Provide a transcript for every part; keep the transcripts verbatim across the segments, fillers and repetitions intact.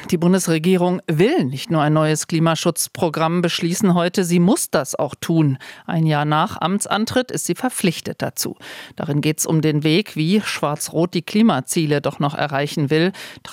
Die Bundesregierung will nicht nur ein neues Klimaschutzprogramm beschließen heute, sie muss das auch tun. Ein Jahr nach Amtsantritt ist sie verpflichtet dazu. Darin geht es um den Weg, wie Schwarz-Rot die Klimaziele doch noch erreichen will.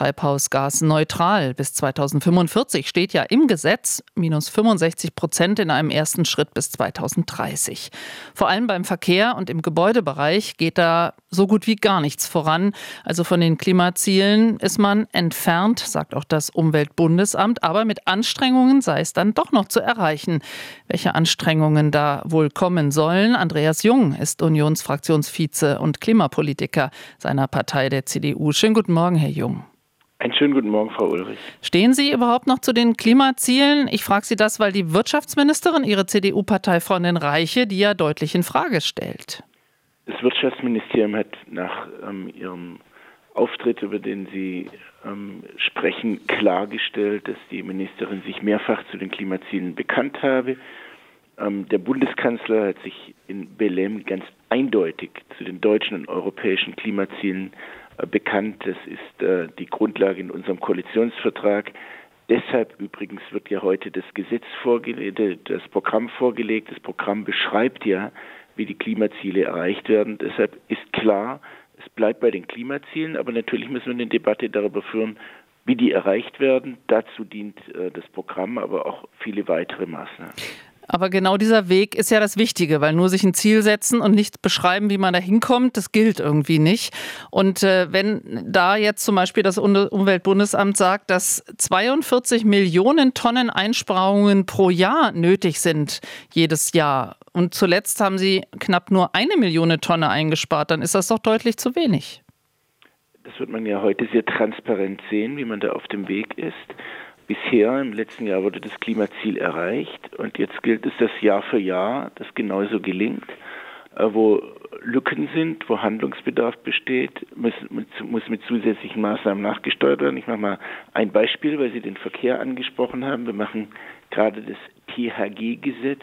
Treibhausgasneutral bis zweitausendfünfundvierzig steht ja im Gesetz, minus fünfundsechzig Prozent in einem ersten Schritt bis zweitausenddreißig. Vor allem beim Verkehr und im Gebäudebereich geht da so gut wie gar nichts voran. Also von den Klimazielen ist man entfernt, sagt auch das Umweltbundesamt. Aber mit Anstrengungen sei es dann doch noch zu erreichen. Welche Anstrengungen da wohl kommen sollen? Andreas Jung ist Unionsfraktionsvize und Klimapolitiker seiner Partei, der C D U. Schönen guten Morgen, Herr Jung. Einen schönen guten Morgen, Frau Ulrich. Stehen Sie überhaupt noch zu den Klimazielen? Ich frage Sie das, weil die Wirtschaftsministerin, Ihre C D U-Parteifreundin Reiche, die ja deutlich in Frage stellt. Das Wirtschaftsministerium hat nach ähm, ihrem Auftritt, über den Sie ähm, sprechen, klargestellt, dass die Ministerin sich mehrfach zu den Klimazielen bekannt habe. Ähm, der Bundeskanzler hat sich in Belém ganz eindeutig zu den deutschen und europäischen Klimazielen äh, bekannt. Das ist äh, die Grundlage in unserem Koalitionsvertrag. Deshalb übrigens wird ja heute das Gesetz vorgelegt, das Programm vorgelegt. Das Programm beschreibt ja, wie die Klimaziele erreicht werden. Deshalb ist klar, es bleibt bei den Klimazielen, aber natürlich müssen wir eine Debatte darüber führen, wie die erreicht werden. Dazu dient äh, das Programm, aber auch viele weitere Maßnahmen. Aber genau dieser Weg ist ja das Wichtige, weil nur sich ein Ziel setzen und nicht beschreiben, wie man da hinkommt, das gilt irgendwie nicht. Und äh, wenn da jetzt zum Beispiel das Umweltbundesamt sagt, dass zweiundvierzig Millionen Tonnen Einsparungen pro Jahr nötig sind, jedes Jahr, und zuletzt haben sie knapp nur eine Million Tonne eingespart, dann ist das doch deutlich zu wenig. Das wird man ja heute sehr transparent sehen, wie man da auf dem Weg ist. Bisher, im letzten Jahr, wurde das Klimaziel erreicht und jetzt gilt es, dass Jahr für Jahr das genauso gelingt. Wo Lücken sind, wo Handlungsbedarf besteht, muss, muss mit zusätzlichen Maßnahmen nachgesteuert werden. Ich mache mal ein Beispiel, weil Sie den Verkehr angesprochen haben. Wir machen gerade das T H G-Gesetz,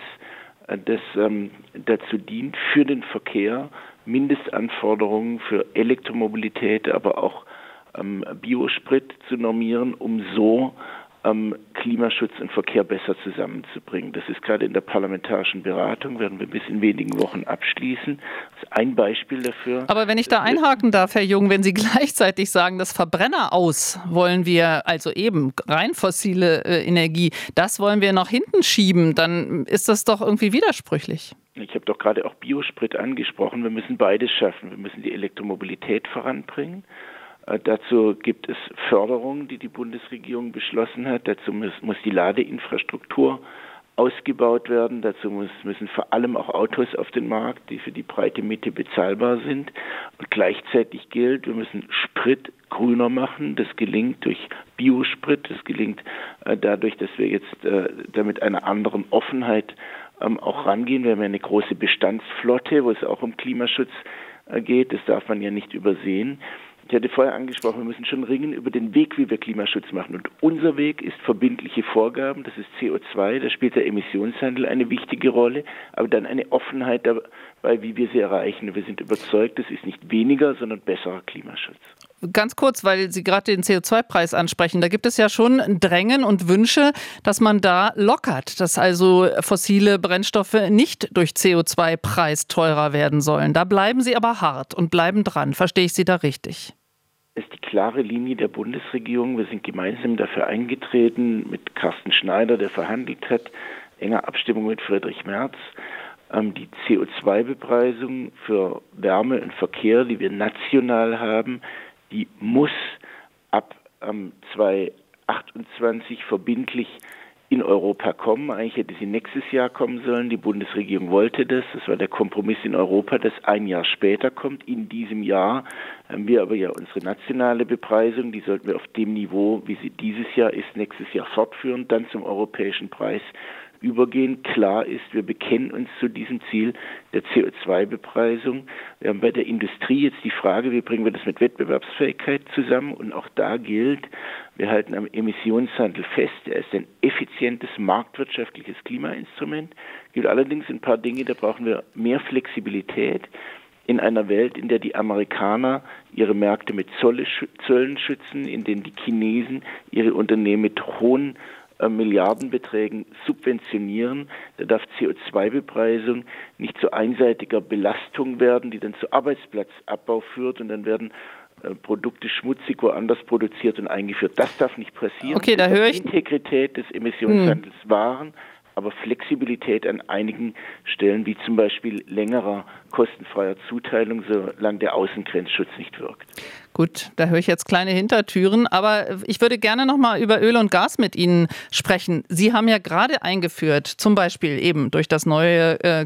das ähm, dazu dient, für den Verkehr Mindestanforderungen für Elektromobilität, aber auch ähm, Biosprit zu normieren, um so ähm, Klimaschutz und Verkehr besser zusammenzubringen. Das ist gerade in der parlamentarischen Beratung, werden wir bis in wenigen Wochen abschließen. Das ist ein Beispiel dafür. Aber wenn ich da einhaken darf, Herr Jung, wenn Sie gleichzeitig sagen, das Verbrenner aus wollen wir, also eben rein fossile äh, Energie, das wollen wir nach hinten schieben, dann ist das doch irgendwie widersprüchlich. Ich habe doch gerade auch Biosprit angesprochen. Wir müssen beides schaffen. Wir müssen die Elektromobilität voranbringen. Äh, dazu gibt es Förderungen, die die Bundesregierung beschlossen hat. Dazu muss, muss die Ladeinfrastruktur ausgebaut werden. Dazu muss, müssen vor allem auch Autos auf den Markt, die für die breite Mitte bezahlbar sind. Und gleichzeitig gilt, wir müssen Sprit grüner machen. Das gelingt durch Biosprit. Das gelingt äh, dadurch, dass wir jetzt äh, damit einer anderen Offenheit ähm, auch rangehen. Wir haben ja eine große Bestandsflotte, wo es auch um Klimaschutz äh, geht. Das darf man ja nicht übersehen. Ich hatte vorher angesprochen, wir müssen schon ringen über den Weg, wie wir Klimaschutz machen. Und unser Weg ist verbindliche Vorgaben, das ist C O zwei, da spielt der Emissionshandel eine wichtige Rolle, aber dann eine Offenheit dabei, wie wir sie erreichen. Wir sind überzeugt, das ist nicht weniger, sondern besserer Klimaschutz. Ganz kurz, weil Sie gerade den C O zwei Preis ansprechen, da gibt es ja schon Drängen und Wünsche, dass man da lockert, dass also fossile Brennstoffe nicht durch C O zwei Preis teurer werden sollen. Da bleiben Sie aber hart und bleiben dran. Verstehe ich Sie da richtig? Das ist die klare Linie der Bundesregierung. Wir sind gemeinsam dafür eingetreten mit Carsten Schneider, der verhandelt hat, enger Abstimmung mit Friedrich Merz. Ähm, die C O zwei Bepreisung für Wärme und Verkehr, die wir national haben, die muss ab ähm, zweitausendachtundzwanzig verbindlich in Europa kommen. Eigentlich hätte sie nächstes Jahr kommen sollen. Die Bundesregierung wollte das. Das war der Kompromiss in Europa, dass ein Jahr später kommt. In diesem Jahr haben wir aber ja unsere nationale Bepreisung. Die sollten wir auf dem Niveau, wie sie dieses Jahr ist, nächstes Jahr fortführen, dann zum europäischen Preis übergehen. Klar ist, wir bekennen uns zu diesem Ziel der C O zwei Bepreisung. Wir haben bei der Industrie jetzt die Frage, wie bringen wir das mit Wettbewerbsfähigkeit zusammen? Und auch da gilt, wir halten am Emissionshandel fest. Er ist ein effizientes marktwirtschaftliches Klimainstrument. Es gibt allerdings ein paar Dinge, da brauchen wir mehr Flexibilität. in einer Welt, in der die Amerikaner ihre Märkte mit Zolle, Zöllen schützen, in denen die Chinesen ihre Unternehmen mit hohen äh, Milliardenbeträgen subventionieren, da darf C O zwei Bepreisung nicht zu einseitiger Belastung werden, die dann zu Arbeitsplatzabbau führt und dann werden äh, Produkte schmutzig woanders produziert und eingeführt. Das darf nicht passieren. Okay, da höre ich Integrität des Emissionshandels hm. wahren, aber Flexibilität an einigen Stellen, wie zum Beispiel längerer kostenfreier Zuteilung, solange der Außengrenzschutz nicht wirkt. Gut, da höre ich jetzt kleine Hintertüren, aber ich würde gerne noch mal über Öl und Gas mit Ihnen sprechen. Sie haben ja gerade eingeführt, zum Beispiel eben durch das neue äh,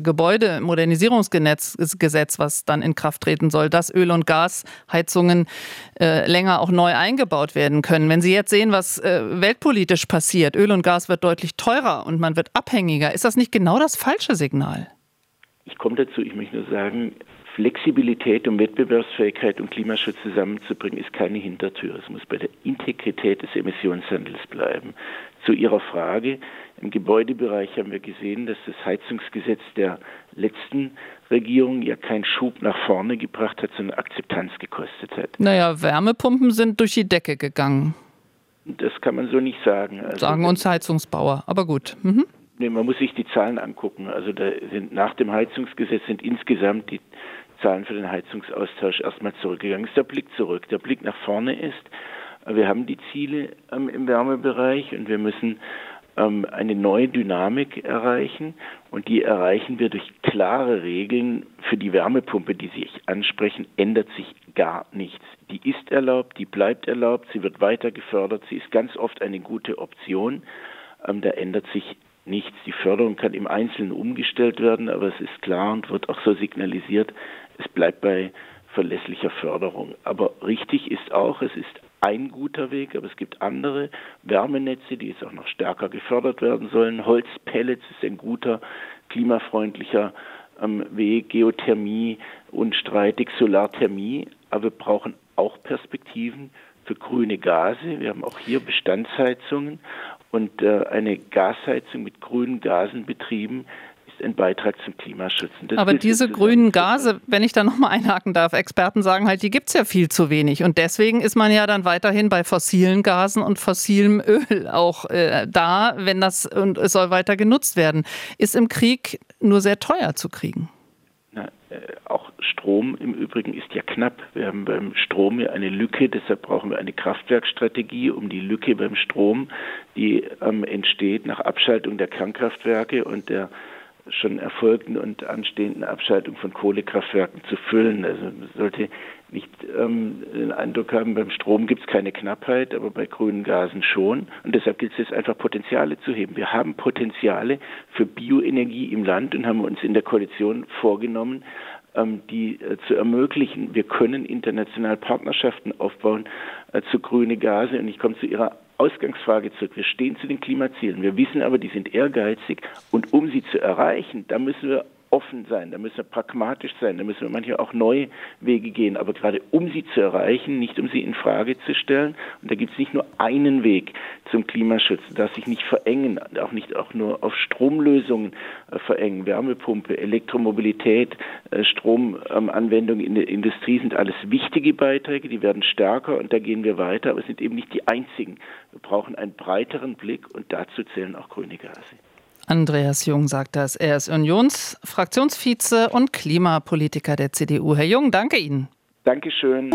Gebäudemodernisierungsgesetz, was dann in Kraft treten soll, dass Öl- und Gasheizungen äh, länger auch neu eingebaut werden können. Wenn Sie jetzt sehen, was äh, weltpolitisch passiert, Öl und Gas wird deutlich teurer und man wird abhängiger, ist das nicht genau das falsche Signal? Ich komme dazu, ich möchte nur sagen, Flexibilität und Wettbewerbsfähigkeit und Klimaschutz zusammenzubringen, ist keine Hintertür. Es muss bei der Integrität des Emissionshandels bleiben. Zu Ihrer Frage, im Gebäudebereich haben wir gesehen, dass das Heizungsgesetz der letzten Regierung ja keinen Schub nach vorne gebracht hat, sondern Akzeptanz gekostet hat. Naja, Wärmepumpen sind durch die Decke gegangen. Das kann man so nicht sagen. Also, sagen uns Heizungsbauer, aber gut. Mhm. Nee, man muss sich die Zahlen angucken. Also da sind nach dem Heizungsgesetz sind insgesamt die Zahlen für den Heizungsaustausch erstmal zurückgegangen. Das ist der Blick zurück. Der Blick nach vorne ist, wir haben die Ziele ähm, im Wärmebereich und wir müssen ähm, eine neue Dynamik erreichen und die erreichen wir durch klare Regeln. Für die Wärmepumpe, die Sie ansprechen, ändert sich gar nichts. Die ist erlaubt, die bleibt erlaubt, sie wird weiter gefördert, sie ist ganz oft eine gute Option. Ähm, da ändert sich nichts. Die Förderung kann im Einzelnen umgestellt werden, aber es ist klar und wird auch so signalisiert, es bleibt bei verlässlicher Förderung. Aber richtig ist auch, es ist ein guter Weg, aber es gibt andere Wärmenetze, die jetzt auch noch stärker gefördert werden sollen. Holzpellets ist ein guter, klimafreundlicher ähm, Weg, Geothermie unstreitig, Solarthermie, aber wir brauchen auch Perspektiven für grüne Gase. Wir haben auch hier Bestandsheizungen. Und äh, eine Gasheizung mit grünen Gasen betrieben ist ein Beitrag zum Klimaschutz. Aber diese grünen Gase, wenn ich da nochmal einhaken darf, Experten sagen halt, die gibt es ja viel zu wenig. Und deswegen ist man ja dann weiterhin bei fossilen Gasen und fossilem Öl auch äh, da, wenn das, und es soll weiter genutzt werden. Ist im Krieg nur sehr teuer zu kriegen. Na, äh, auch Strom im Übrigen ist ja knapp. Wir haben beim Strom ja eine Lücke, deshalb brauchen wir eine Kraftwerkstrategie, um die Lücke beim Strom, die ähm, entsteht nach Abschaltung der Kernkraftwerke und der schon erfolgten und anstehenden Abschaltung von Kohlekraftwerken zu füllen. Also man sollte nicht ähm, den Eindruck haben, beim Strom gibt es keine Knappheit, aber bei grünen Gasen schon. Und deshalb gilt es jetzt einfach, Potenziale zu heben. Wir haben Potenziale für Bioenergie im Land und haben uns in der Koalition vorgenommen, ähm, die äh, zu ermöglichen. Wir können international Partnerschaften aufbauen äh, zu grüne Gase. Und ich komme zu Ihrer Ausgangsfrage zurück. Wir stehen zu den Klimazielen. Wir wissen aber, die sind ehrgeizig. Und um sie zu erreichen, da müssen wir offen sein, da müssen wir pragmatisch sein, da müssen wir manchmal auch neue Wege gehen, aber gerade um sie zu erreichen, nicht um sie in Frage zu stellen. Und da gibt es nicht nur einen Weg zum Klimaschutz, das sich nicht verengen, auch nicht auch nur auf Stromlösungen äh, verengen. Wärmepumpe, Elektromobilität, äh, Stromanwendung ähm, in der Industrie sind alles wichtige Beiträge, die werden stärker und da gehen wir weiter, aber es sind eben nicht die einzigen. Wir brauchen einen breiteren Blick und dazu zählen auch grüne Gase. Andreas Jung sagt das. Er ist Unionsfraktionsvize und Klimapolitiker der C D U. Herr Jung, danke Ihnen. Dankeschön.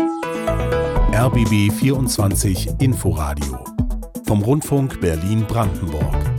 R B B vierundzwanzig Inforadio vom Rundfunk Berlin-Brandenburg.